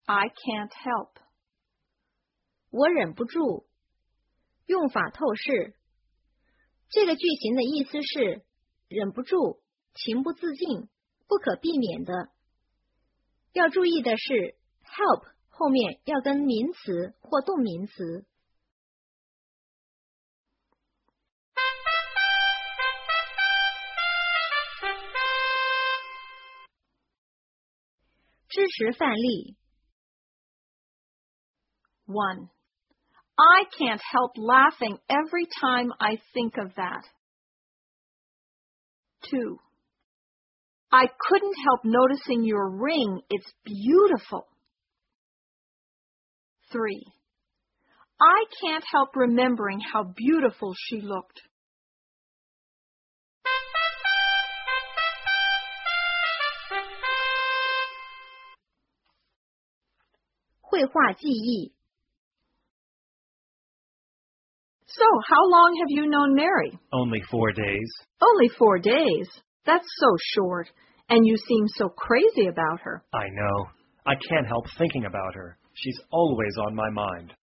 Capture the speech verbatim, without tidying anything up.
I can't help. 我忍不住。用法透视。这个句型的意思是忍不住，情不自禁，不可避免的。要注意的是 help 后面要跟名词或动名词。支持范例 one. I can't help laughing every time I think of that. two. I couldn't help noticing your ring. It's beautiful. three. I can't help remembering how beautiful she looked. 绘画记忆 So, how long have you known Mary? Only four days. Only four days? That's so short. And you seem so crazy about her. I know. I can't help thinking about her. She's always on my mind.